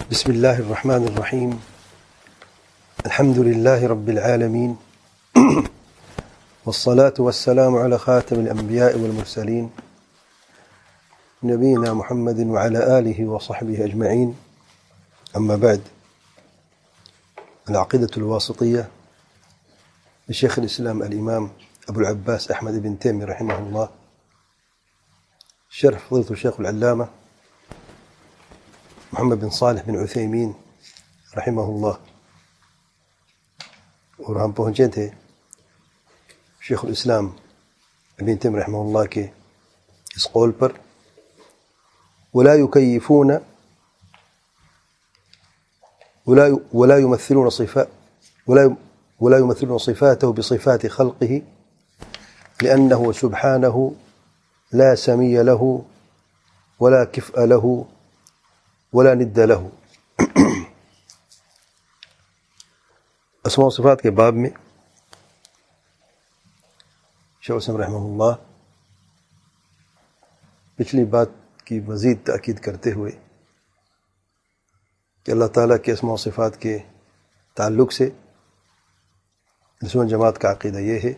بسم الله الرحمن الرحيم. الحمد لله رب العالمين، والصلاة والسلام على خاتم الأنبياء والمرسلين نبينا محمد وعلى آله وصحبه أجمعين. أما بعد، العقيدة الواسطية لشيخ الإسلام الإمام أبو العباس أحمد بن تيمية رحمه الله، شرح فضيلة الشيخ العلامة محمد بن صالح بن عثيمین رحمہ اللہ. اور ہم پہنچے تھے شیخ الاسلام ابن تیمیہ رحمہ اللہ کے اس قول پر، ولا يكيفون ولا يمثلون صفاته بصفات خلقه لأنه سبحانه لا سمي له ولا كفء له ولا ند له. اسماء و صفات کے باب میں شیخ الاسلام رحمہ اللہ پچھلی بات کی مزید تاکید کرتے ہوئے کہ اللہ تعالیٰ کے اسماء و صفات کے تعلق سے اہل جماعت کا عقیدہ یہ ہے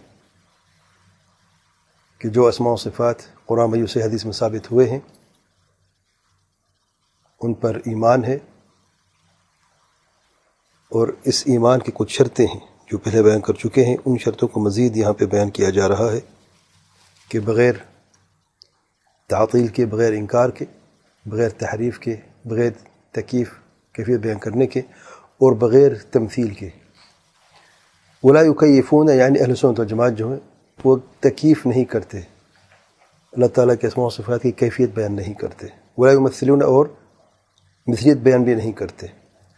کہ جو اسماء و صفات قرآن مجید سے حدیث میں ثابت ہوئے ہیں ان پر ایمان ہے، اور اس ایمان کی کچھ شرطیں ہیں جو پہلے بیان کر چکے ہیں. ان شرطوں کو مزید یہاں پہ بیان کیا جا رہا ہے کہ بغیر تعطیل کے، بغیر انکار کے، بغیر تحریف کے، بغیر تکییف کیفیت بیان کرنے کے، اور بغیر تمثیل کے. ولا یکیفون یعنی اہل سنت و جماعت جو ہے وہ تکییف نہیں کرتے، اللہ تعالیٰ کے اسماء و صفات کی کیفیت بیان نہیں کرتے. ولا یمثلون اور مثلیت بیان بھی نہیں کرتے.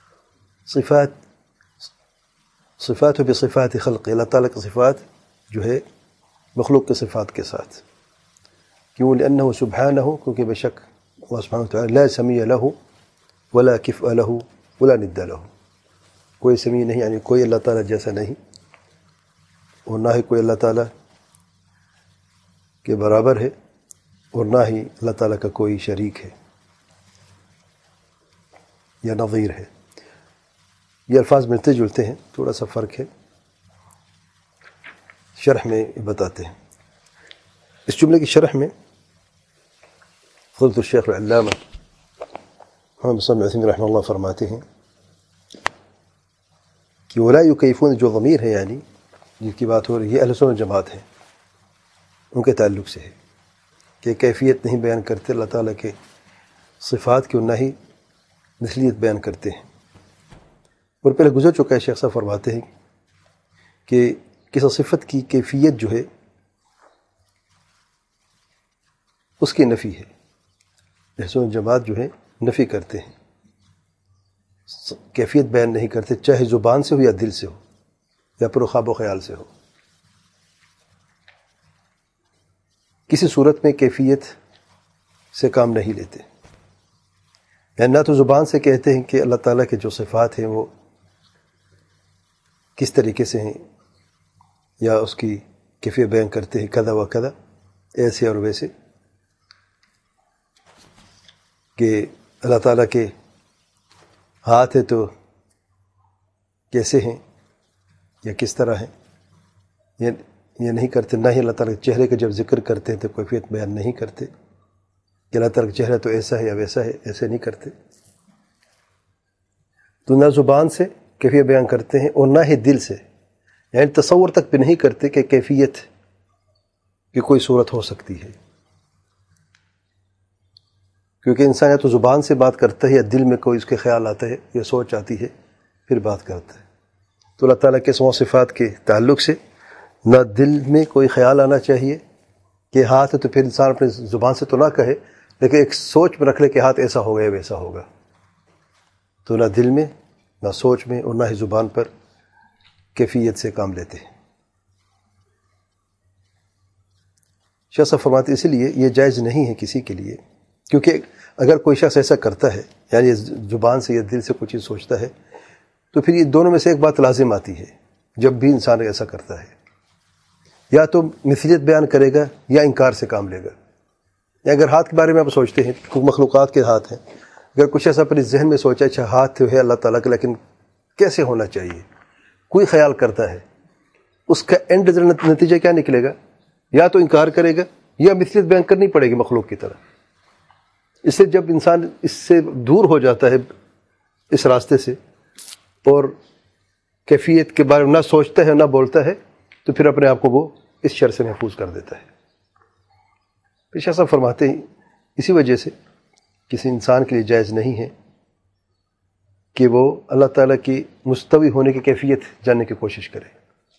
صفات بصفات خلق، اللہ تعالیٰ کی صفات جو ہے مخلوق کے صفات کے ساتھ. کیوں؟ لأنه سبحانہ، کیونکہ بے شک اللہ سبحانہ وتعالی لا سمی له ولا کفء له ولا ند له، کوئی سمی نہیں یعنی کوئی اللہ تعالیٰ جیسا نہیں، اور نہ ہی کوئی اللہ تعالیٰ کے برابر ہے، اور نہ ہی اللہ تعالیٰ کا کوئی شریک ہے یا نظیر ہے. یہ الفاظ ملتے جلتے ہیں، تھوڑا سا فرق ہے، شرح میں بتاتے ہیں. اس جملے کی شرح میں فضیلۃ الشیخ العلامہ محمد بن صالح العثیمین رحمہ اللہ فرماتے ہیں کہ ولا یکیفون جو ضمیر ہے یعنی جن کی بات ہو رہی ہے اہل سنت جماعت ہیں، ان کے تعلق سے ہے کہ کیفیت نہیں بیان کرتے اللہ تعالیٰ کے صفات کی، اور نہ ہی مثلیت بیان کرتے ہیں. اور پہلے گزر چکا ہے، شیخ صاحب فرماتے ہیں کہ کسی صفت کی کیفیت جو ہے اس کی نفی ہے. اہل جماعت جو ہے نفی کرتے ہیں، کیفیت بیان نہیں کرتے، چاہے زبان سے ہو یا دل سے ہو یا پر خواب و خیال سے ہو. کسی صورت میں کیفیت سے کام نہیں لیتے، یعنی نہ تو زبان سے کہتے ہیں کہ اللہ تعالیٰ کے جو صفات ہیں وہ کس طریقے سے ہیں، یا اس کی کیفیت بیان کرتے ہیں کذا و کذا، ایسے اور ویسے، کہ اللہ تعالیٰ کے ہاتھ ہے تو کیسے ہیں یا کس طرح ہیں، یہ نہیں کرتے. نہ ہی اللہ تعالیٰ کے چہرے کا جب ذکر کرتے ہیں تو کیفیت بیان نہیں کرتے کہ اللہ تعالیٰ کا چہرہ تو ایسا ہے یا ویسا ہے، ایسے نہیں کرتے. تو نہ زبان سے کیفیت بیان کرتے ہیں اور نہ ہی دل سے، یعنی تصور تک بھی نہیں کرتے کہ کیفیت کی کوئی صورت ہو سکتی ہے. کیونکہ انسان یا تو زبان سے بات کرتا ہے یا دل میں کوئی اس کے خیال آتا ہے یا سوچ آتی ہے پھر بات کرتا ہے. تو اللہ تعالیٰ کے اسماء و صفات کے تعلق سے نہ دل میں کوئی خیال آنا چاہیے کہ ہاتھ ہے، تو پھر انسان اپنے زبان سے تو نہ کہے لیکن ایک سوچ میں رکھ لے کہ ہاتھ ایسا ہوگا یا ویسا ہوگا. تو نہ دل میں، نہ سوچ میں، اور نہ ہی زبان پر کیفیت سے کام لیتے ہیں. شیخ صاحب فرماتے اسی لیے یہ جائز نہیں ہے کسی کے لیے، کیونکہ اگر کوئی شخص ایسا کرتا ہے یعنی زبان سے یا دل سے کوئی چیز سوچتا ہے تو پھر یہ دونوں میں سے ایک بات لازم آتی ہے جب بھی انسان ایسا کرتا ہے، یا تو مثلیت بیان کرے گا یا انکار سے کام لے گا. یا اگر ہاتھ کے بارے میں آپ سوچتے ہیں، مخلوقات کے ہاتھ ہیں، اگر کچھ ایسا اپنے ذہن میں سوچا اچھا ہاتھ تو ہے اللہ تعالیٰ کا لیکن کیسے ہونا چاہیے، کوئی خیال کرتا ہے، اس کا اینڈ نتیجہ کیا نکلے گا؟ یا تو انکار کرے گا یا مثلیت بیان کرنی پڑے گی مخلوق کی طرح۔ اس سے جب انسان اس سے دور ہو جاتا ہے اس راستے سے اور کیفیت کے بارے میں نہ سوچتا ہے نہ بولتا ہے تو پھر اپنے آپ کو وہ اس شر سے محفوظ کر دیتا ہے۔ پھر شاہ صاحب فرماتے ہیں اسی وجہ سے کسی انسان کے لیے جائز نہیں ہے کہ وہ اللہ تعالیٰ کی مستوی ہونے کی کیفیت جاننے کی کوشش کرے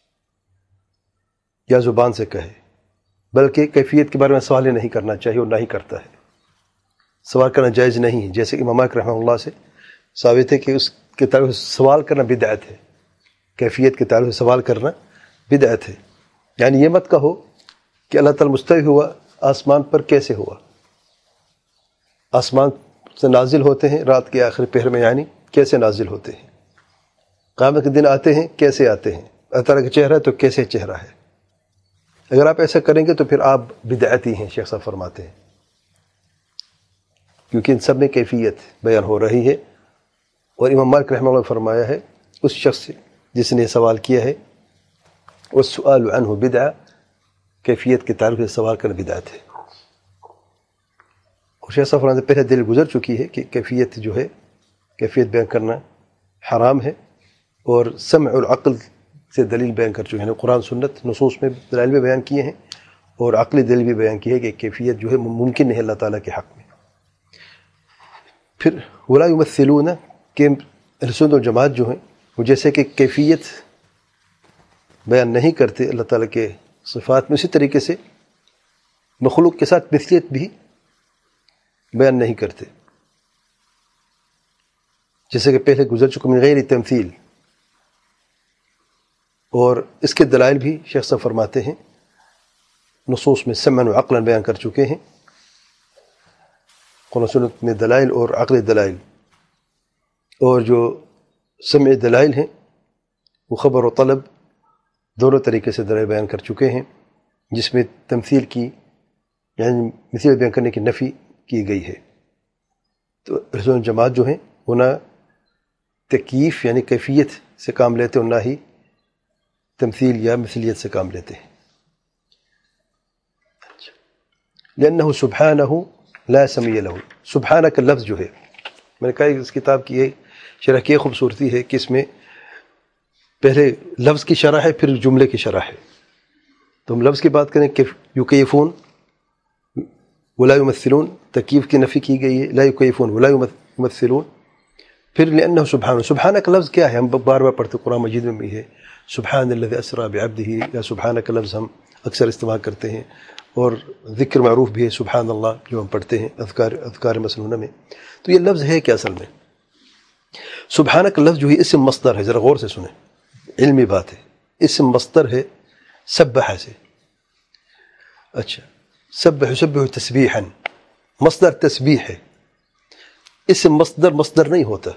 یا زبان سے کہے، بلکہ کیفیت کے بارے میں سوال ہی نہیں کرنا چاہیے اور نہ ہی کرتا ہے۔ سوال کرنا جائز نہیں ہے، جیسے امام مالک رحمہ اللہ سے ثابت ہے کہ اس کے تعلق سے سوال کرنا بدعت ہے، کیفیت کے تعلق سے سوال کرنا بدعت ہے۔ یعنی یہ مت کہو کہ اللہ تعالیٰ مستوی ہوا آسمان پر، کیسے ہوا؟ آسمان سے نازل ہوتے ہیں رات کے آخری پہر میں، یعنی کیسے نازل ہوتے ہیں؟ قیامت کے دن آتے ہیں، کیسے آتے ہیں؟ اللہ تعالیٰ کا چہرہ ہے تو کیسے چہرہ ہے؟ اگر آپ ایسا کریں گے تو پھر آپ بدعتی ہیں، شیخ صاحب فرماتے ہیں، کیونکہ ان سب میں کیفیت بیان ہو رہی ہے۔ اور امام مالک رحمہ اللہ نے فرمایا ہے اس شخص سے جس نے سوال کیا ہے والسؤال عنہ بدعہ، کیفیت کے تعلق سے سوال کرنا بدعت ہے۔ اور شیخ صاحب فرماتے ہیں پہلے دلیل گزر چکی ہے کہ کیفیت جو ہے، کیفیت بیان کرنا حرام ہے، اور سمع اور عقل سے دلیل بیان کر چکے ہیں، قرآن سنت نصوص میں دلائل بھی بیان کیے ہیں اور عقلی دلیل بھی بیان کی ہے کہ کیفیت جو ہے ممکن نہیں اللہ تعالیٰ کے حق میں۔ پھر ولا یمثلون کہ اہل سنت والجماعت جو ہیں وہ جیسے کہ کیفیت بیان نہیں کرتے اللہ تعالیٰ کے صفات میں، اسی طریقے سے مخلوق کے ساتھ مثلیت بھی بیان نہیں کرتے، جیسے کہ پہلے گزر چکے من غیر تمثیل۔ اور اس کے دلائل بھی شیخ صاحب فرماتے ہیں نصوص میں سمعا و عقلا بیان کر چکے ہیں، قرآن سنت میں دلائل اور عقلی دلائل، اور جو سمعی دلائل ہیں وہ خبر و طلب دونوں طریقے سے دلائل بیان کر چکے ہیں، جس میں تمثیل کی یعنی مثل بیان کرنے کی نفی کی گئی ہے۔ تو اہل سنت جماعت جو ہیں وہ نہ تکییف یعنی کیفیت سے کام لیتے اور نہ ہی تمثیل یا مثلیت سے کام لیتے ہیں۔ لأنه سبحانہ لا سمیع له، سبحانہ کا لفظ جو ہے، میں نے کہا اس کتاب کی یہ شرح کی خوبصورتی ہے کہ اس میں پہلے لفظ کی شرح ہے پھر جملے کی شرح ہے۔ تو ہم لفظ کی بات کریں کہ یکیفون ولا یمثلون، تکییف کی نفی کی گئی ہے، لا یکیفون ولا یمثلون۔ پھر لأنه سبحانہ، سبحانہ کا لفظ کیا ہے؟ ہم بار بار پڑھتے قرآن مجید میں بھی ہے سبحان الذی اسری بعبدہ، یا سبحانہ کا لفظ ہم اکثر استعمال کرتے ہیں، اور ذکر معروف بھی ہے سبحان اللہ جو ہم پڑھتے ہیں اذکار مسنونہ میں۔ تو یہ لفظ ہے کیا اصل میں؟ سبحانہ کا لفظ جو ہے اسم مصدر ہے، ذرا غور سے سنیں، علمی بات ہے، اسم مصدر ہے سبح سے۔ اچھا، سبح یسبح تسبیحا، مصدر تسبیح ہے، اسم مصدر نہیں ہوتا،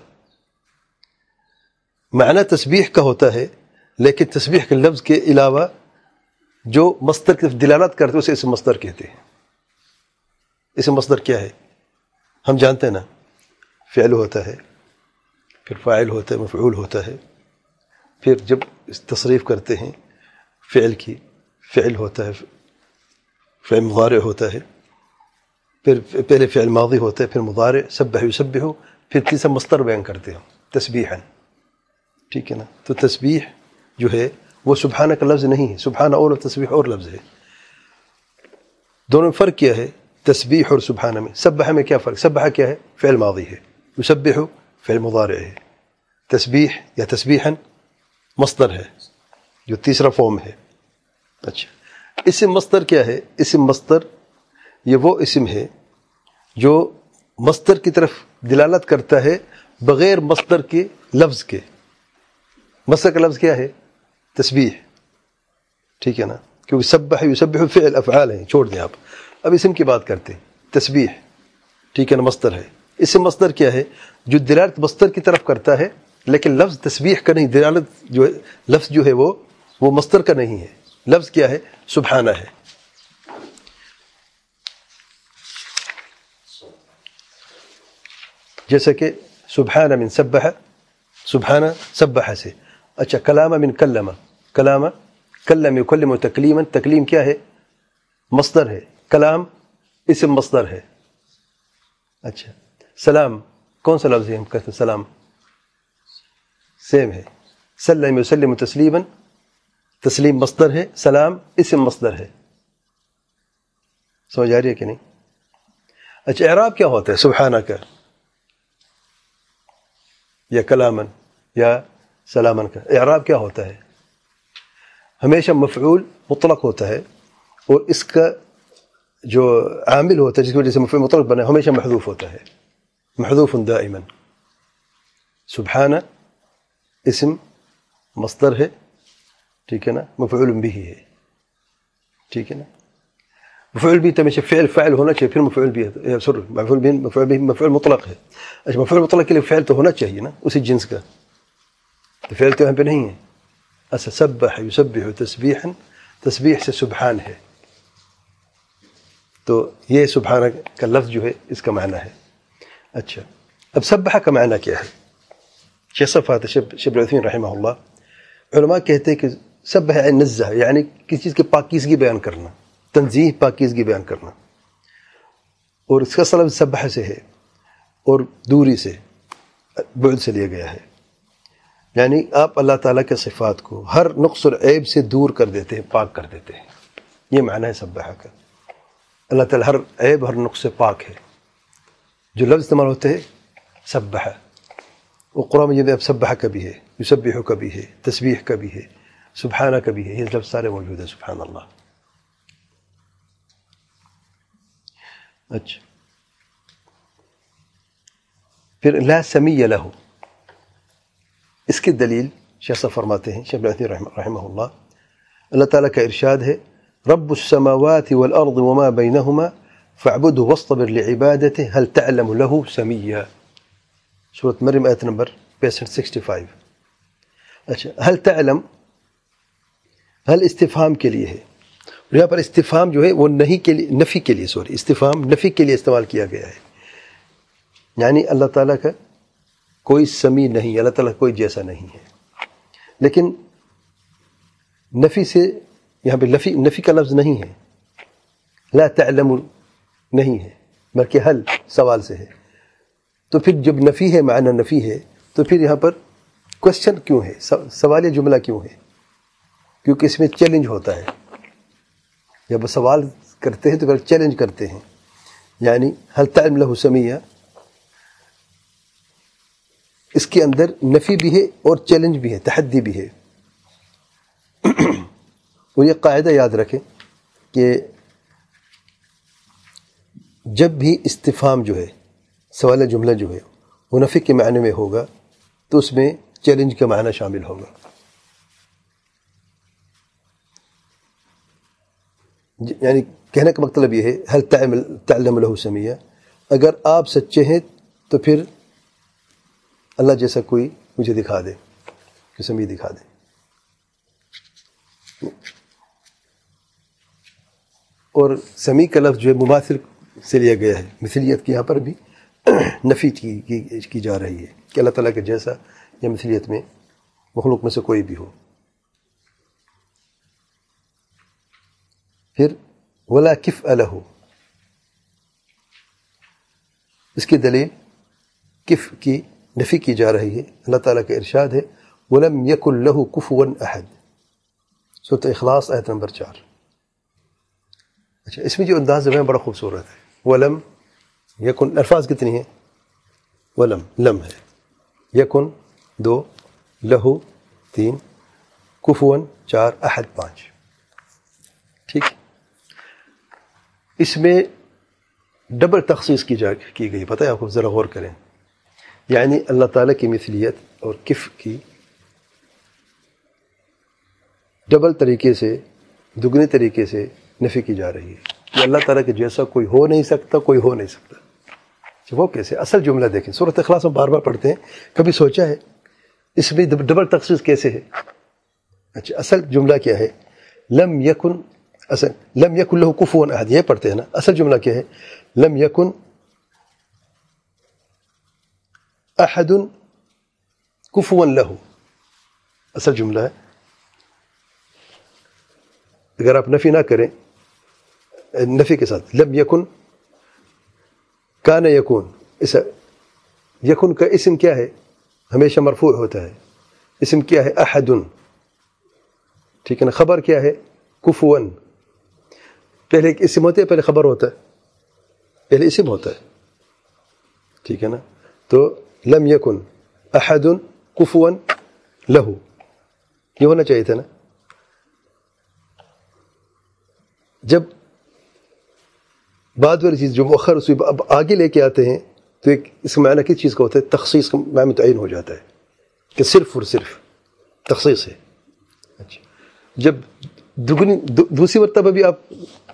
معنی تسبیح کا ہوتا ہے، لیکن تسبیح کے لفظ کے علاوہ جو مصدر کی دلالت کرتے ہیں اسے اسم مصدر کہتے ہیں۔ اسم مصدر کیا ہے؟ ہم جانتے ہیں نا، فعل ہوتا ہے، پھر فاعل ہوتا ہے، مفعول ہوتا ہے، پھر جب تصریف کرتے ہیں فعل کی، فعل ہوتا ہے، فعل مضارع ہوتا ہے، پھر پہلے فعل ماضی ہوتا ہے، پھر مضارع، سبح یسبح، پھر تیسرا مصدر بیان کرتے ہیں تسبیحا، ٹھیک ہے نا؟ تو تسبیح جو ہے وہ سبحانہ کا لفظ نہیں ہے، سبحانہ اور تسبیح اور لفظ ہے، دونوں میں فرق کیا ہے تسبیح اور سبحانہ میں؟ سبح میں کیا فرق؟ سبح کیا ہے؟ فعل ماضی ہے، یسبح فعل مضارع ہے، تسبیح یا تسبیحا مصدر ہے جو تیسرا فارم ہے۔ اچھا، اسم مصدر کیا ہے؟ اسم مصدر یہ وہ اسم ہے جو مصدر کی طرف دلالت کرتا ہے بغیر مصدر کے لفظ کے۔ مصدر کا لفظ کیا ہے؟ تسبیح، ٹھیک ہے نا؟ کیونکہ سبح یسبح فعل افعال ہیں، چھوڑ دیں آپ، اب اسم کی بات کرتے ہیں، تسبیح، ٹھیک ہے نا؟ مصدر ہے۔ اسم مصدر کیا ہے؟ جو دلالت مصدر کی طرف کرتا ہے لیکن لفظ تسبیح کا نہیں، دلالت جو ہے لفظ جو ہے وہ مصدر کا نہیں ہے، لفظ کیا ہے؟ سبحانہ ہے۔ جیسے کہ سبحان من سبح، سبحان سبح سے. اچھا کلام من کلم، کلام کلم یکلم تکلیما، تکلیم کیا ہے؟ مصدر ہے. کلام اسم مصدر ہے. اچھا سلام کون سا لفظ ہے ہم کہتے ہیں سلام؟ سیم ہے. سلم یسلم تسلیما، تسلیم مصدر ہے، سلام اسم مصدر ہے. سمجھ آ رہی ہے کہ نہیں؟ اچھا اعراب کیا ہوتا ہے سبحانہ کا یا کلامن یا سلامن کا؟ اعراب کیا ہوتا ہے؟ ہمیشہ مفعول مطلق ہوتا ہے، اور اس کا جو عامل ہوتا ہے جس کی وجہ سے مفعول مطلق بنا ہمیشہ محذوف ہوتا ہے، محذوف دائما. سبحانہ اسم مصدر ہے، ٹھیک ہے نا، مفعول به ہے، ٹھیک ہے نا. مفعول بھی ہمیشہ فعل فاعل ہونا چاہیے، پھر مفعول بھی ہے، سوري مفعول به مفعول مطلق ہے. اچھا مفعول مطلق کے لیے فعل تو ہونا چاہیے نا اسی جنس کا، تو فعل تو یہاں پہ نہیں ہے. اچھا سبح یسبح تسبیحا، تسبیح سے سبحان ہے، تو یہ سبحانہ کا لفظ جو ہے اس کا معنی ہے. اچھا اب سبح کا معنی کیا ہے؟ شیخ صفوت شیخ العثیمین رحمہ اللہ علماء کہتے ہیں کہ سبح یعنی نزہ، یعنی کسی چیز کی پاکیزگی بیان کرنا، تنزیہ پاکیزگی بیان کرنا. اور اس کا لفظ سبح سے ہے اور دوری سے، بعد سے لیا گیا ہے. یعنی آپ اللہ تعالیٰ کے صفات کو ہر نقص اور عیب سے دور کر دیتے ہیں، پاک کر دیتے ہیں. یہ معنی ہے سبح کا. اللہ تعالیٰ ہر عیب ہر نقص سے پاک ہے. جو لفظ استعمال ہوتے ہیں سبح، وہ قرآن مجید میں اب سبح کا بھی ہے، یسبح کا بھی ہے، تسبیح کا بھی ہے، سبحانہ کا بھی ہے. یہ لفظ سارے موجود ہیں. سبحان اللہ. اچھا پھر لا سمی لہ، اس کی دلیل شیخ صاحب فرماتے ہیں، شیخ العثیمین رحمہ اللہ، اللہ تعالیٰ کا ارشاد ہے رب السماوات والارض وما بینہما فاعبدہ واصطبر لعبادتہ هل تعلم له سمیا، سورۃ مریم آیت نمبر 65. اچھا هل تعلم، هل استفہام کے لیے ہے، اور یہاں پر استفہام جو ہے وہ نہیں کے لیے، نفی کے لیے، سوری استفہام نفی کے لیے استعمال کیا گیا ہے. یعنی اللہ تعالیٰ کا کوئی سمیع نہیں، اللہ تعالیٰ کوئی جیسا نہیں ہے. لیکن نفی سے یہاں پہ نفی کا لفظ نہیں ہے، لا تعلم نہیں ہے، بلکہ حل سوال سے ہے. تو پھر جب نفی ہے، معنی نفی ہے، تو پھر یہاں پر کوشچن کیوں ہے، سوالیہ جملہ کیوں ہے؟ کیونکہ اس میں چیلنج ہوتا ہے. جب سوال کرتے ہیں تو پھر چیلنج کرتے ہیں. یعنی هل تعلم له سمیہ، اس کے اندر نفی بھی ہے اور چیلنج بھی ہے، تحدی بھی ہے. اور یہ قاعدہ یاد رکھیں کہ جب بھی استفہام جو ہے، سوال جملہ جو ہے، وہ نفی کے معنی میں ہوگا تو اس میں چیلنج کا معنی شامل ہوگا. یعنی کہنے کا مطلب یہ ہے هل تعلم له سمیہ، اگر آپ سچے ہیں تو پھر اللہ جیسا کوئی مجھے دکھا دے، کہ سمیع دکھا دے. اور سمیع کا لفظ جو ہے مماثل سے لیا گیا ہے، مثلیت کی یہاں پر بھی نفی کی جا رہی ہے کہ اللہ تعالیٰ کے جیسا یا مثلیت میں مخلوق میں سے کوئی بھی ہو. پھر ولا کفء لہ، اس کی دلیل کفء کی نفی کی جا رہی ہے. اللہ تعالیٰ کا ارشاد ہے وَلَمْ يَكُنْ لَهُ كُفُوًا أَحَدٌ، سورۃ اخلاص آیت نمبر 4. اچھا اس میں جو انداز ہے بڑا خوبصورت ہے. وَلَمْ يَكُنْ، الفاظ کتنی ہیں؟ ولم، لم ہے، یکن 2، لہو 3، کفواً 4، احد 5. ٹھیک، اس میں ڈبل تخصیص کی گئی. پتہ ہے آپ کو، ذرا غور کریں. یعنی اللہ تعالیٰ کی مثلیت اور کف کی ڈبل طریقے سے، دگنے طریقے سے نفی کی جا رہی ہے کہ اللہ تعالیٰ کے جیسا کوئی ہو نہیں سکتا، کوئی ہو نہیں سکتا. وہ کیسے؟ اصل جملہ دیکھیں، سورۃ اخلاص میں بار بار پڑھتے ہیں، کبھی سوچا ہے اس میں ڈبل تخصیص کیسے ہے؟ اچھا اصل جملہ کیا ہے؟ لم یکن، اصل لم یکن لہ کفوا احد، یہ پڑھتے ہیں نا. اصل جملہ کیا ہے؟ لم یکن احد کفوا لہ، اصل جملہ ہے. اگر آپ نفی نہ کریں نفی کے ساتھ، لم یکن کان یکون، اس یکن کا اسم کیا ہے؟ ہمیشہ مرفوع ہوتا ہے. اسم کیا ہے؟ احد. ٹھیک ہے نا. خبر کیا ہے؟ کفوا. پہلے ایک اسم ہوتا ہے، پہلے خبر ہوتا ہے، پہلے اسم ہوتا ہے. ٹھیک ہے نا. تو لم یکن احد کفوا لہ، یہ ہونا چاہیے تھا نا. جب بعد والی چیز جو مؤخر اس اب آگے لے کے آتے ہیں تو ایک اس کا معنی کس چیز کا ہوتا ہے؟ تخصیص کا معنی متعین ہو جاتا ہے کہ صرف اور صرف تخصیص ہے. اچھا، جب دوسری مرتبہ بھی آپ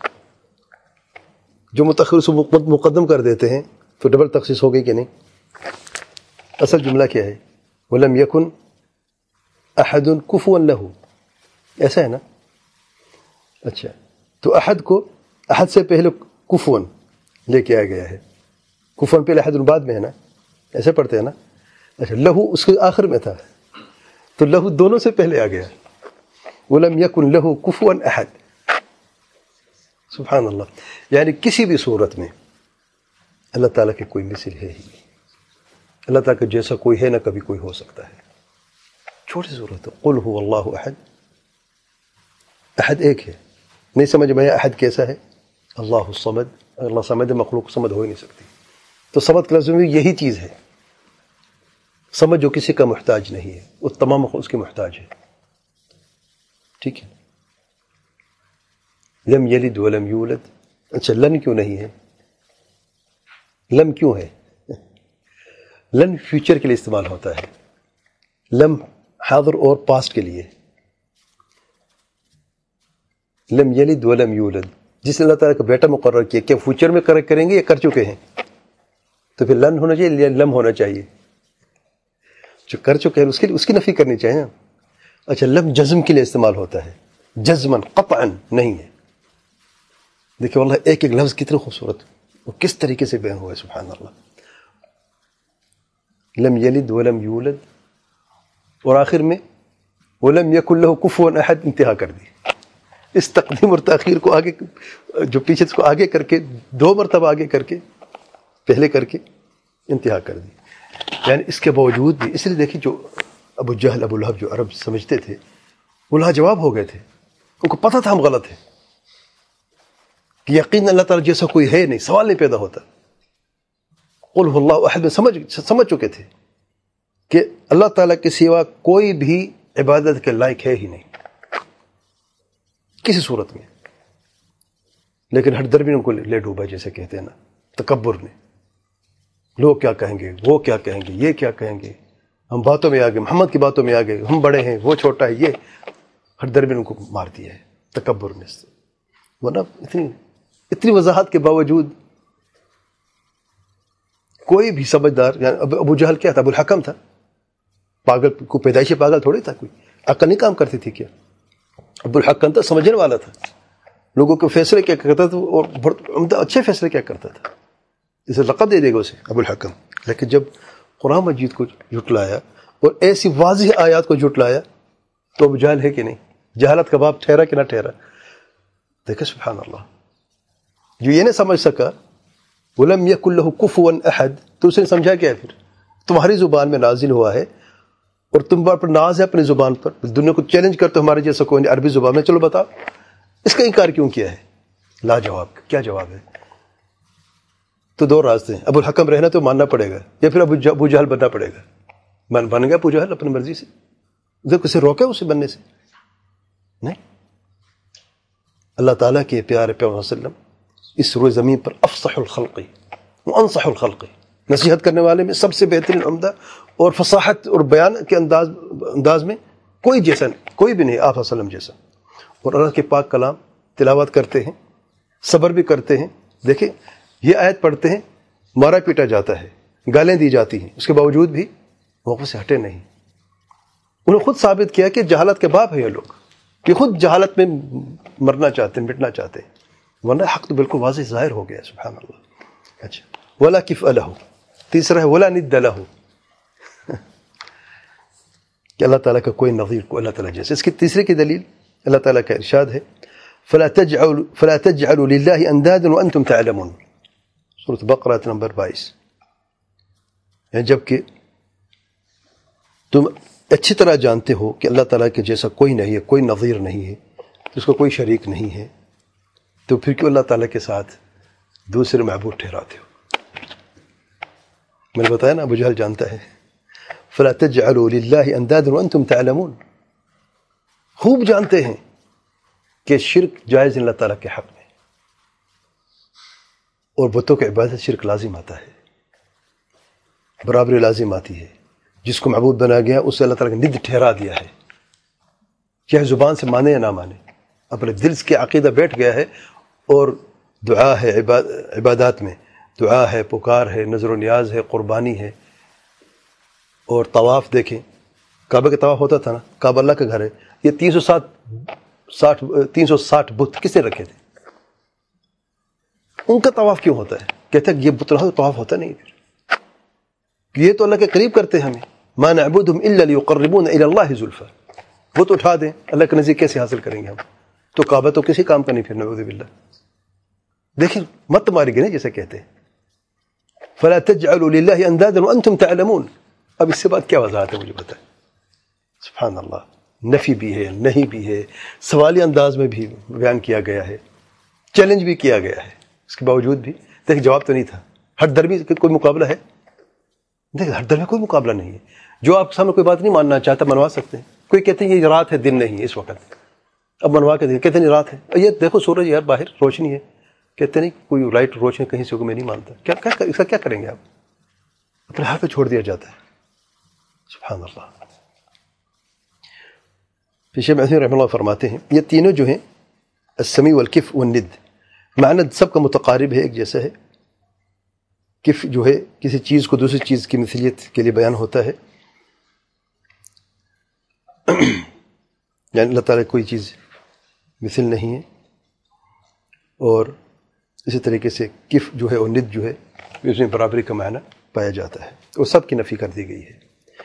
جو متأخر اس کو مقدم کر دیتے ہیں تو ڈبل تخصیص ہو گئی کہ نہیں؟ اصل جملہ کیا ہے؟ وَلَمْ يَكُنْ أَحَدٌ كُفُوًا لَهُ، ایسا ہے نا. اچھا، تو احد کو احد سے پہلے کفون لے کے آیا گیا ہے. کفون پہلے احد بعد میں ہے نا، ایسے پڑھتے ہیں نا. اچھا، لہو اس کے آخر میں تھا تو لہو دونوں سے پہلے آ گیا. وَلَمْ يَكُنْ لَهُ كُفُوًا أَحَدٌ. سبحان اللہ. یعنی کسی بھی صورت میں اللہ تعالیٰ کی کوئی مثل ہے ہی نہیں. اللہ تعالیٰ کا جیسا کوئی ہے نہ کبھی کوئی ہو سکتا ہے. چھوٹی صورت ہے. قُلْ هُوَ اللَّهُ أَحَدٌ. احد ایک ہے. نہیں سمجھ میں احد کیسا ہے؟ اللہ الصمد. اللہ صمد، مخلوق صمد ہو ہی نہیں سکتی. تو صمد کے لفظ میں یہی چیز ہے. صمد جو کسی کا محتاج نہیں ہے، وہ تمام مخلوق اس کے محتاج ہے. ٹھیک ہے. لم یلد ولم یولد. اچھا، لن کیوں نہیں ہے؟ لم کیوں ہے؟ لن فیوچر کے لیے استعمال ہوتا ہے، لم حاضر اور پاسٹ کے لیے. لم یلد ولم یولد، جس نے اللہ تعالیٰ کا بیٹا مقرر کیا، کیا فیوچر میں کریں گے یا کر چکے ہیں؟ تو پھر لن ہونا چاہیے یا لم ہونا چاہیے؟ جو کر چکے ہیں اس کی نفی کرنی چاہیے. اچھا، لم جزم کے لیے استعمال ہوتا ہے، جزمن قطعا نہیں ہے. دیکھیں واللہ ایک ایک لفظ کتنے خوبصورت اور کس طریقے سے بیان ہوا ہے. سبحان اللہ. لم یلد ولم یولد، اور آخر میں ولم یکن لہ کفوا احد، انتہا کر دی. اس تقدیم اور تاخیر کو آگے، جو پیچھے اس کو آگے کر کے، دو مرتبہ آگے کر کے، پہلے کر کے انتہا کر دی. یعنی اس کے باوجود بھی، اس لیے دیکھیں جو ابو جہل ابو لہب جو عرب سمجھتے تھے وہ لاجواب ہو گئے تھے. ان کو پتہ تھا ہم غلط ہیں، کہ یقین اللہ تعالیٰ جیسا کوئی ہے نہیں، سوال نہیں پیدا ہوتا. قل هو اللہ احد میں سمجھ چکے تھے کہ اللہ تعالیٰ کے سوا کوئی بھی عبادت کے لائق ہے ہی نہیں کسی صورت میں. لیکن ہر درمی ان کو لے ڈوبا، جیسے کہتے ہیں نا، تکبر نے. لوگ کیا کہیں گے، وہ کیا کہیں گے، یہ کیا کہیں گے، ہم باتوں میں آ گئے، محمد کی باتوں میں آ گئے، ہم بڑے ہیں، وہ چھوٹا ہے. یہ ہر درمی ان کو مار دیا ہے تکبر نے. ورنہ اتنی وضاحت کے باوجود کوئی بھی سمجھدار، یعنی ابو جہل کیا تھا؟ ابو الحکم تھا. پاگل کو پیدائشی پاگل تھوڑی تھا، کوئی عقل نہیں کام کرتی تھی. کیا ابو الحکم تھا، سمجھنے والا تھا، لوگوں کے فیصلے کیا کرتا تھا، اور بہت اچھے فیصلے کیا کرتا تھا. اسے لقب دے دے گا اسے ابو الحکم. لیکن جب قرآن مجید کو جھٹلایا اور ایسی واضح آیات کو جھٹلایا تو ابو جہل ہے کہ نہیں؟ جہالت کا باپ ٹھہرا کہ نہ ٹھہرا؟ دیکھیں سبحان اللہ. جو یہ نہیں سمجھ سکا وَلَمْ يَكُنْ لَهُ كُفُوًا أَحَدٌ، تو اس نے سمجھا کیا؟ پھر تمہاری زبان میں نازل ہوا ہے اور تم پر ناز ہے اپنی زبان پر، دنیا کو چیلنج کرتے ہمارے جیسا کوئی نہیں عربی زبان میں، چلو بتاؤ اس کا انکار کیوں کیا ہے؟ لاجواب. کیا جواب ہے؟ تو دو راستے ہیں. ابو الحکم رہنا تو ماننا پڑے گا، یا پھر ابو جہل بننا پڑے گا. بن گیا ابو جہل اپنی مرضی سے، ادھر کسی روکے اسے بننے سے؟ نہیں. اللہ تعالیٰ کے پیارے پیغمبر صلی اللہ علیہ وسلم اس روئے زمین پر افصح الخلق وانصح الخلق، نصیحت کرنے والے میں سب سے بہترین، عمدہ، اور فصاحت اور بیان کے انداز میں کوئی جیسا نہیں، کوئی بھی نہیں آپ صلی اللہ علیہ وسلم جیسا. اور اللہ کے پاک کلام تلاوت کرتے ہیں، صبر بھی کرتے ہیں. دیکھیں یہ آیت پڑھتے ہیں، مارا پیٹا جاتا ہے، گالیں دی جاتی ہیں، اس کے باوجود بھی موقع سے ہٹے نہیں. انہوں نے خود ثابت کیا کہ جہالت کے باپ ہے یہ لوگ، کہ خود جہالت میں مرنا چاہتے ہیں، مٹنا چاہتے ہیں. ورنہ حق تو بالکل واضح ظاہر ہو گیا. سبحان اللہ. اچھا، ولا کفء لہ، تیسرا ہے ولا ند لہ. کہ اللہ تعالیٰ کا کوئی نظیر کو اللہ تعالیٰ جیسے. اس کی تیسرے کی دلیل اللہ تعالیٰ کا ارشاد ہے فلا تجعلوا للہ اندادا وانتم تعلمون، سورۃ بقرہ نمبر 22. یعنی جبکہ تم اچھی طرح جانتے ہو کہ اللہ تعالیٰ کے جیسا کوئی نہیں ہے، کوئی نظیر نہیں ہے، اس کو کوئی شریک نہیں ہے، تو پھر کیوں اللہ تعالیٰ کے ساتھ دوسرے معبود ٹھہراتے ہو؟ میں نے بتایا نا، ابو جہل جانتا ہے. فلا تجعلوا للہ اندادا وانتم تعلمون، خوب جانتے ہیں کہ شرک جائز اللہ تعالیٰ کے حق میں، اور بتوں کی عبادت شرک لازم آتا ہے، برابری لازم آتی ہے. جس کو معبود بنا گیا اسے اللہ تعالیٰ نے ند ٹھہرا دیا ہے، چاہے زبان سے مانے یا نہ مانے، اپنے دل کے عقیدہ بیٹھ گیا ہے. اور دعا ہے، عبادات میں دعا ہے، پکار ہے، نظر و نیاز ہے، قربانی ہے. اور طواف دیکھیں، کعبہ کا طواف ہوتا تھا نا، کعبہ اللہ کا گھر ہے. یہ 360 بت کس نے رکھے تھے؟ ان کا طواف کیوں ہوتا ہے؟ کہتے ہیں یہ بت رہا تو طواف ہوتا نہیں، یہ تو اللہ کے قریب کرتے ہیں ہمیں. ما نعبدهم الا ليقربونا الى الله زلفى، وہ تو اٹھا دیں، اللہ کے نزدیک کیسے حاصل کریں گے ہم؟ تو کعبہ تو کسی کام کا نہیں، پھر نعوذ باللہ. دیکھیں مت ماری گئے جیسے کہتے ہیں فلا تجعلوا للہ اندادا وانتم تعلمون. اب اس سے بعد کیا وضاحت ہے مجھے بتائیں؟ سبحان اللہ، نفی بھی ہے، نہیں بھی ہے، سوالی انداز میں بھی بیان کیا گیا ہے، چیلنج بھی کیا گیا ہے. اس کے باوجود بھی دیکھ جواب تو نہیں تھا. ہر درمی کوئی مقابلہ ہے؟ دیکھ ہر درمی کوئی مقابلہ نہیں ہے. جو آپ سامنے کوئی بات نہیں ماننا چاہتا منوا سکتے ہیں. کوئی کہتے ہیں یہ رات ہے دن نہیں ہے اس وقت، اب منوا کے دیں، کہتے ہیں رات ہے، یہ دیکھو سورج یار باہر روشنی ہے، کہتے نہیں کوئی لائٹ روشنی کہیں سے میں نہیں مانتا. کیا اس کا کیا کریں گے آپ؟ اپنے ہاتھ پہ چھوڑ دیا جاتا ہے. سبحان اللہ. شیخ عثیمین رحمہ اللہ فرماتے ہیں یہ تینوں جو ہیں السمیع والکف والند، معنی سب کا متقارب ہے، ایک جیسا ہے. کف جو ہے کسی چیز کو دوسری چیز کی مثلیت کے لیے بیان ہوتا ہے، یعنی اللہ تعالیٰ کوئی چیز مثل نہیں ہے. اور اسی طریقے سے کف جو ہے اور ند جو ہے اس میں برابری کا معنی پایا جاتا ہے، اور سب کی نفی کر دی گئی ہے.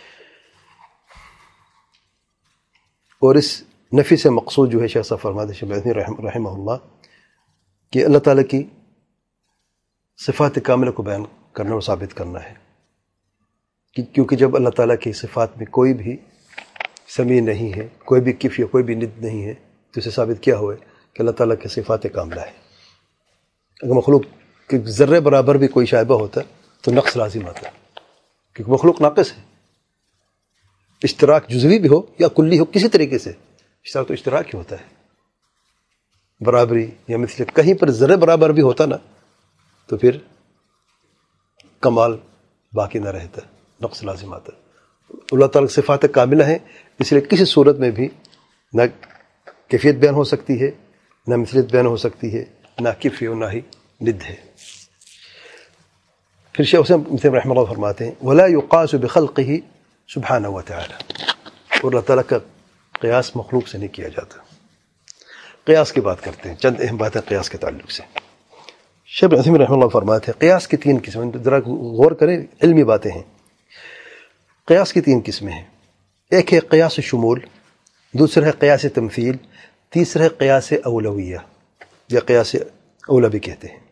اور اس نفی سے مقصود جو ہے شیخ صاحب فرماتے ہیں شیخ عثیمین رحمہ اللہ کہ اللہ تعالیٰ کی صفات کاملہ کو بیان کرنا اور ثابت کرنا ہے. کیونکہ جب اللہ تعالیٰ کی صفات میں کوئی بھی سمیع نہیں ہے، کوئی بھی کف یا کوئی بھی ند نہیں ہے، تو اسے ثابت کیا ہوئے کہ اللہ تعالیٰ کے صفات کاملہ ہے. اگر مخلوق کے ذرے برابر بھی کوئی شائبہ ہوتا تو نقص لازم آتا، کیونکہ مخلوق ناقص ہے. اشتراک جزوی بھی ہو یا کلی ہو، کسی طریقے سے اشتراک تو اشتراک ہی ہوتا ہے. برابری یا مثل کہیں پر ذرے برابر بھی ہوتا نا تو پھر کمال باقی نہ رہتا، نقص لازم آتا. اللہ تعالیٰ کی صفات کاملہ ہیں، اس لیے کسی صورت میں بھی نہ کیفیت بیان ہو سکتی ہے، نہ مثلیت بیان ہو سکتی ہے، نہ کف ہے اور نہ ہی ند ہے. پھر شیخ عثیمین رحمہ اللہ فرماتے ہیں ولا يقاس بخلقه سبحانہ وتعالی، اور اللہ تعالیٰ کا قیاس مخلوق سے نہیں کیا جاتا. قیاس کی بات کرتے ہیں، چند اہم باتیں قیاس کے تعلق سے. شیخ عثیمین رحمہ اللہ فرماتے ہیں قیاس کی 3 قسمیں، ذرا غور کریں، علمی باتیں ہیں. قیاس کی 3 قسمیں ہیں. ایک ہے قیاس شمول، دوسرا ہے قیاس تمثیل، تیسرا ہے قیاس اولویہ یا قیاس اولا بھی کہتے ہیں.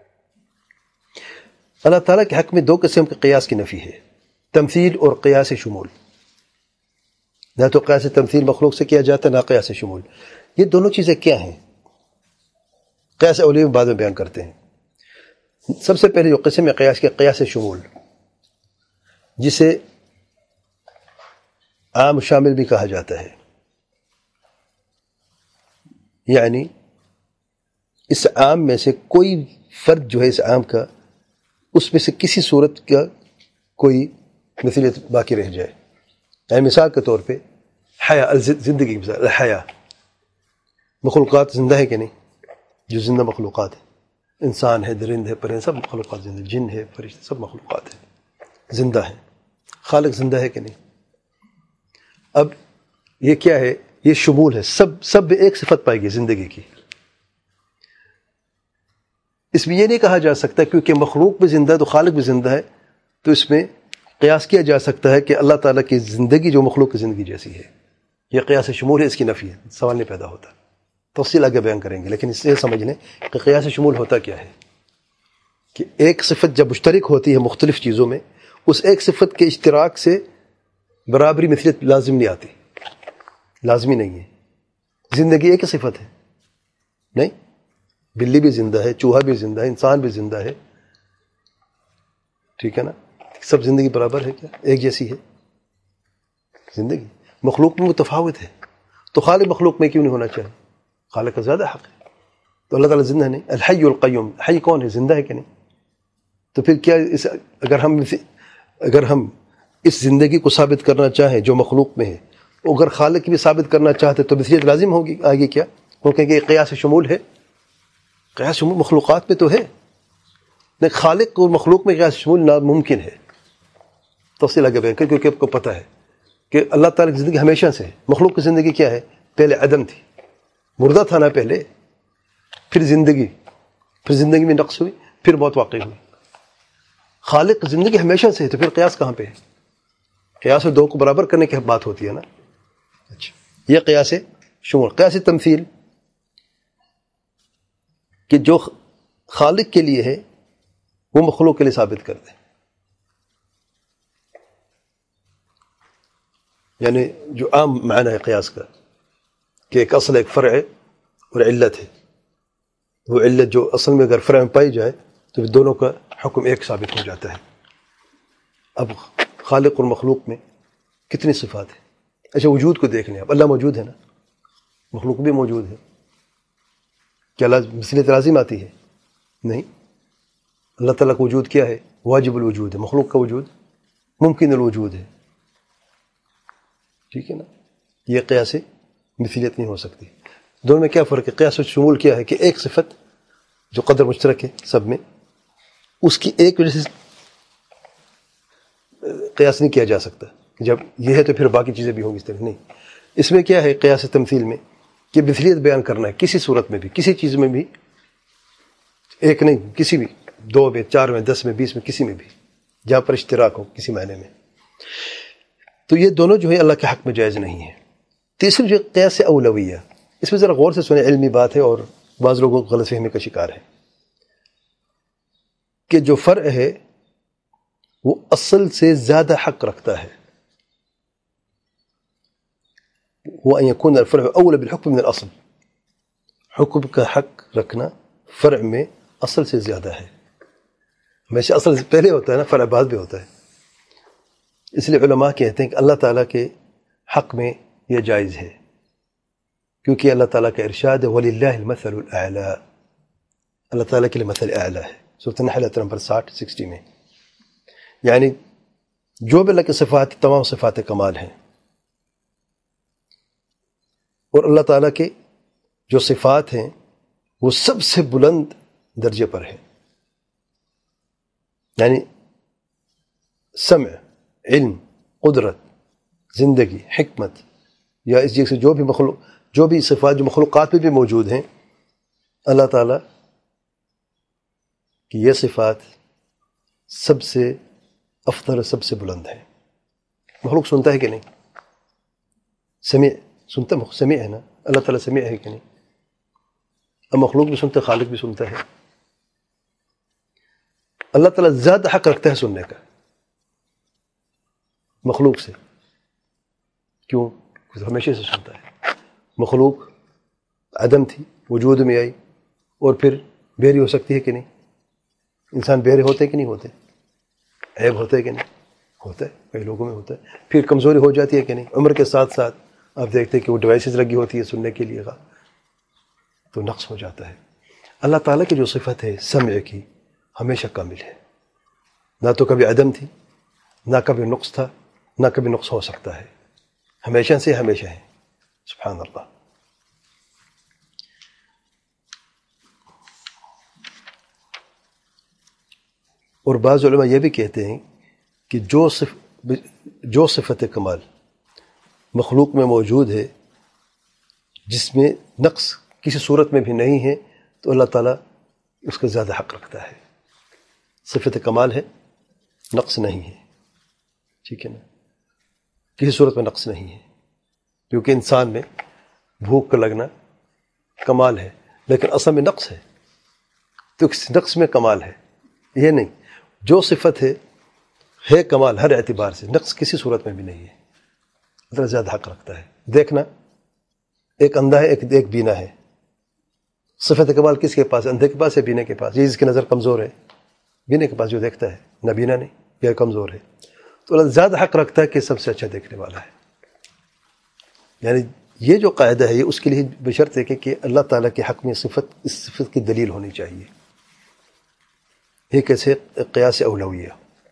اللہ تعالیٰ کے حق میں 2 قسم کے قیاس کی نفی ہے، تمثیل اور قیاس شمول. نہ تو قیاس تمثیل مخلوق سے کیا جاتا نہ قیاس شمول. یہ دونوں چیزیں کیا ہیں؟ قیاس اولیہ بعد میں بیان کرتے ہیں. سب سے پہلے جو قسم ہے قیاس کے قیاس شمول، جسے عام شامل بھی کہا جاتا ہے. یعنی اس عام میں سے کوئی فرد جو ہے اس عام کا، اس میں سے کسی صورت کا کوئی مثلیت باقی رہ جائے. یعنی مثال کے طور پہ حیا، زندگی کی مثال، حیا مخلوقات زندہ ہے کہ نہیں؟ جو زندہ مخلوقات ہیں، انسان ہے، درند ہے، پرند، سب مخلوقات زندہ، جن ہے، فرشتے، سب مخلوقات ہیں، زندہ ہیں. خالق زندہ ہے کہ نہیں؟ اب یہ کیا ہے؟ یہ شمول ہے، سب ایک صفت پائے گی زندگی کی. اس میں یہ نہیں کہا جا سکتا کیونکہ مخلوق بھی زندہ ہے تو خالق بھی زندہ ہے، تو اس میں قیاس کیا جا سکتا ہے کہ اللہ تعالیٰ کی زندگی جو مخلوق کی زندگی جیسی ہے، یہ قیاس شمول ہے، اس کی نفی ہے، سوال نہیں پیدا ہوتا. تفصیل آگے بیان کریں گے، لیکن اس سے سمجھ لیں کہ قیاس شمول ہوتا کیا ہے. کہ ایک صفت جب مشترک ہوتی ہے مختلف چیزوں میں، اس ایک صفت کے اشتراک سے برابری مثلیت لازم نہیں آتی، لازمی نہیں ہے. زندگی ایک صفت ہے نہیں، بلی بھی زندہ ہے، چوہا بھی زندہ ہے، انسان بھی زندہ ہے، ٹھیک ہے نا. سب زندگی برابر ہے کیا؟ ایک جیسی ہے زندگی. مخلوق میں متفاوت ہے، تو خالق مخلوق میں کیوں نہیں ہونا چاہیے؟ خالق کا زیادہ حق ہے. تو اللہ تعالیٰ زندہ نہیں، الحی القیوم، حی کون ہے؟ زندہ ہے کہ نہیں؟ تو پھر کیا اگر ہم اس زندگی کو ثابت کرنا چاہیں جو مخلوق میں ہے، اگر خالق کی بھی ثابت کرنا چاہتے تو مثلیت لازم ہوگی آگے. کیا وہ کہیں گے قیاس شمول ہے؟ قیاس شمول مخلوقات میں تو ہے، لیکن خالق اور مخلوق میں قیاس شمول ناممکن ہے. تفصیل آگے بیان کریں، کیونکہ آپ کو پتہ ہے کہ اللہ تعالیٰ کی زندگی ہمیشہ سے ہے. مخلوق کی زندگی کیا ہے؟ پہلے عدم تھی، مردہ تھا نا پہلے، پھر زندگی میں نقص ہوئی، پھر موت واقع ہوئی. خالق کی زندگی ہمیشہ سے ہے، تو پھر قیاس کہاں پہ ہے؟ قیاس دو کو برابر کرنے کی بات ہوتی ہے نا. اچھا، یہ قیاس شمول. قیاس تمثیل کہ جو خالق کے لیے ہے وہ مخلوق کے لیے ثابت کر دیں. یعنی جو عام معنی ہے قیاس کا کہ ایک اصل ایک فرع ہے اور علت ہے، وہ علت جو اصل میں اگر فرع میں پائی جائے تو پھر دونوں کا حکم ایک ثابت ہو جاتا ہے. اب خالق اور مخلوق میں کتنی صفات ہیں؟ اچھا وجود کو دیکھ لیں. اب اللہ موجود ہے نا، مخلوق بھی موجود ہے. کیا مثلیت لازم آتی ہے؟ نہیں. اللہ تعالیٰ کا وجود کیا ہے؟ واجب الوجود ہے. مخلوق کا وجود ممکن الوجود ہے، ٹھیک ہے نا. یہ قیاس مثلیت نہیں ہو سکتی. دونوں میں کیا فرق ہے؟ قیاس شمول کیا ہے کہ ایک صفت جو قدر مشترک ہے سب میں، اس کی ایک وجہ سے قیاس نہیں کیا جا سکتا. جب یہ ہے تو پھر باقی چیزیں بھی ہوں گی، اس طرح نہیں. اس میں کیا ہے قیاس تمثیل میں کہ مثلیت بیان کرنا ہے کسی صورت میں بھی، کسی چیز میں بھی، ایک نہیں، کسی بھی، 2 میں، 4 میں، 10 میں، 20 میں، کسی میں بھی جہاں پر اشتراک ہو کسی معنی میں. تو یہ دونوں جو ہے اللہ کے حق میں جائز نہیں ہے. تیسری جو قیاس اولویہ، اس میں ذرا غور سے سنیں، علمی بات ہے اور بعض لوگوں کو غلط فہمی کا شکار ہے. کہ جو فرع ہے وہ اصل سے زیادہ حق رکھتا ہے. وہ ان يكون الفرع اولى بالحكم من الاصل، حکم کا حق رکھنا فرع میں اصل سے زیادہ ہے. ہمیشہ اصل سے پہلے ہوتا ہے نا، فرع بعد بھی ہوتا ہے. اس لیے علماء کہتے ہیں کہ اللہ تعالیٰ کے حق میں یہ جائز ہے، کیونکہ اللہ تعالیٰ کا ارشاد ہے وَلِلَّهِ الْمَثَلُ الْأَعْلَى، اللہ تعالیٰ کے لیے مثل اعلیٰ ہے. سورۃ النحل نمبر 60 میں. یعنی جو بھی اللہ کی صفات تمام صفات کمال ہیں، اور اللہ تعالیٰ کے جو صفات ہیں وہ سب سے بلند درجے پر ہیں. یعنی سمع، علم، قدرت، زندگی، حکمت، یا اس جگہ سے جو بھی صفات جو مخلوقات میں بھی موجود ہیں، اللہ تعالیٰ کی یہ صفات سب سے افضل، سب سے بلند ہے. مخلوق سنتا ہے کہ نہیں؟ سمیع سنتا، سمیع ہے نا، اللہ تعالیٰ سمیع ہے کہ نہیں؟ اب مخلوق بھی سنتا ہے، خالق بھی سنتا ہے. اللہ تعالیٰ زیادہ حق رکھتا ہے سننے کا مخلوق سے. کیوں؟ ہمیشہ سے سنتا ہے. مخلوق عدم تھی، وجود میں آئی، اور پھر بہری ہو سکتی ہے کہ نہیں؟ انسان بہرے ہوتے کہ نہیں ہوتے؟ عیب ہوتا ہے کہ نہیں؟ ہوتا ہے، کئی لوگوں میں ہوتا ہے. پھر کمزوری ہو جاتی ہے کہ نہیں؟ عمر کے ساتھ ساتھ آپ دیکھتے ہیں کہ وہ ڈیوائسز لگی ہوتی ہے سننے کے لیے، تو نقص ہو جاتا ہے. اللہ تعالیٰ کی جو صفت ہے سمع کی، ہمیشہ کامل ہے. نہ تو کبھی عدم تھی، نہ کبھی نقص تھا، نہ کبھی نقص ہو سکتا ہے. ہمیشہ سے ہمیشہ ہے. سبحان اللہ. اور بعض علماء یہ بھی کہتے ہیں کہ جو صفت کمال مخلوق میں موجود ہے، جس میں نقص کسی صورت میں بھی نہیں ہے، تو اللہ تعالیٰ اس کا زیادہ حق رکھتا ہے. صفت کمال ہے، نقص نہیں ہے. ٹھیک ہے نا، کسی صورت میں نقص نہیں ہے، کیونکہ انسان میں بھوک کا لگنا کمال ہے، لیکن اصل میں نقص ہے، تو اس نقص میں کمال ہے، یہ نہیں جو صفت ہے کمال ہر اعتبار سے، نقص کسی صورت میں بھی نہیں ہے، اتنا زیادہ حق رکھتا ہے۔ دیکھنا، ایک اندھا ہے ایک بینا ہے، صفت کمال کس کے پاس ہے؟ اندھے کے پاس ہے بینے کے پاس؟ یہ جس کی نظر کمزور ہے، بینے کے پاس جو دیکھتا ہے، نہ بینا نہیں، یہ کمزور ہے، تو اللہ زیادہ حق رکھتا ہے کہ سب سے اچھا دیکھنے والا ہے۔ یعنی یہ جو قاعدہ ہے یہ اس کے لیے بشرط ہے کہ اللہ تعالیٰ کے حق میں اس صفت کی دلیل ہونی چاہیے، یہ کیسے قیاس اولویہ۔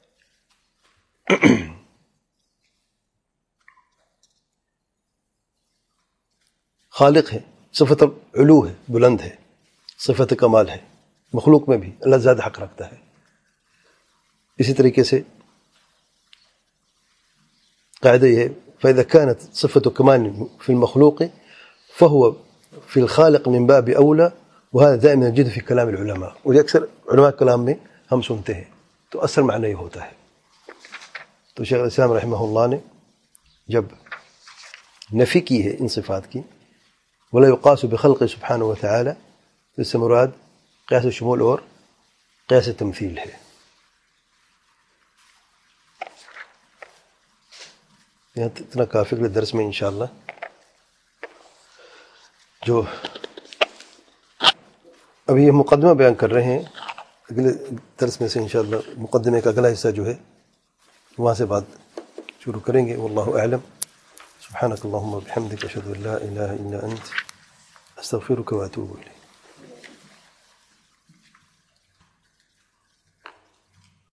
خالق ہے، صفت علو ہے، بلند ہے، صفت کمال ہے، مخلوق میں بھی اللہ زیادہ حق رکھتا ہے۔ اسی طریقے سے قاعدہ یہ ہے فَإِذَا كَانَتْ صِفَةُ كَمَالٍ فِي الْمَخْلُوقِ فَهُوَ فِي الْخَالِقِ مِنْ بَابِ أَوْلَى، وهذا دائما نجد في كلام العلماء، اور اکثر علماء کلام میں ہم سنتے ہیں، تو اصل معنی یہ ہوتا ہے۔ تو شیخ الاسلام رحمہ اللہ نے جب نفی کی ہے ان صفات کی، ولا يقاس بخلق سبحانہ وتعالى، اس سے مراد قیاس شمول اور قیاس تمثیل ہے۔ یہاں اتنا کافی کے درس میں انشاءاللہ جو ابھی یہ مقدمہ بیان کر رہے ہیں، اگلے درس میں سے انشاءاللہ مقدمے کا اگلا حصہ جو ہے وہاں سے بات شروع کریں گے۔ واللہ اعلم، سبحانک اللہم وبحمدک، اشہد ان لا الہ الا انت، استغفرک واتوب الیک۔